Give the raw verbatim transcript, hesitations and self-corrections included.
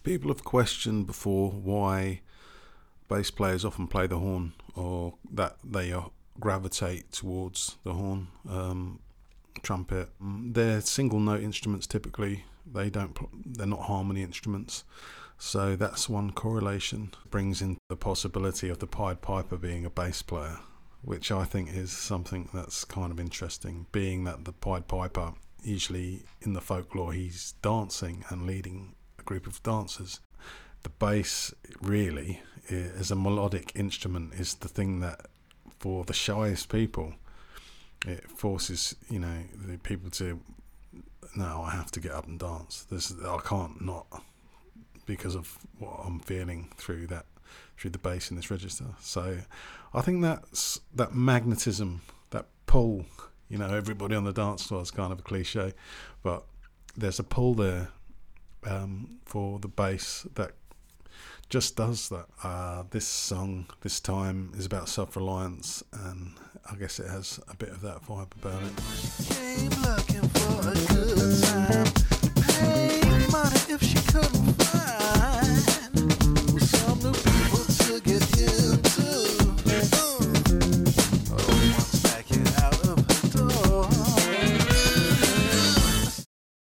People have questioned before why bass players often play the horn, or that they uh, gravitate towards the horn, um, trumpet. They're single note instruments typically. They don't. They're not harmony instruments. So that's one correlation. Brings in the possibility of the Pied Piper being a bass player, which I think is something that's kind of interesting, being that the Pied Piper, usually in the folklore, he's dancing and leading a group of dancers. The bass, really, as a melodic instrument, is the thing that, for the shyest people, it forces, you know, the people to, no, I have to get up and dance. This, I can't not, because of what I'm feeling through that, through the bass in this register. So I think that's that magnetism, that pull, you know, everybody on the dance floor is kind of a cliche, but there's a pull there um, for the bass that just does that. Uh, this song, this time, is about self-reliance, and I guess it has a bit of that vibe about it. Came looking for a good time.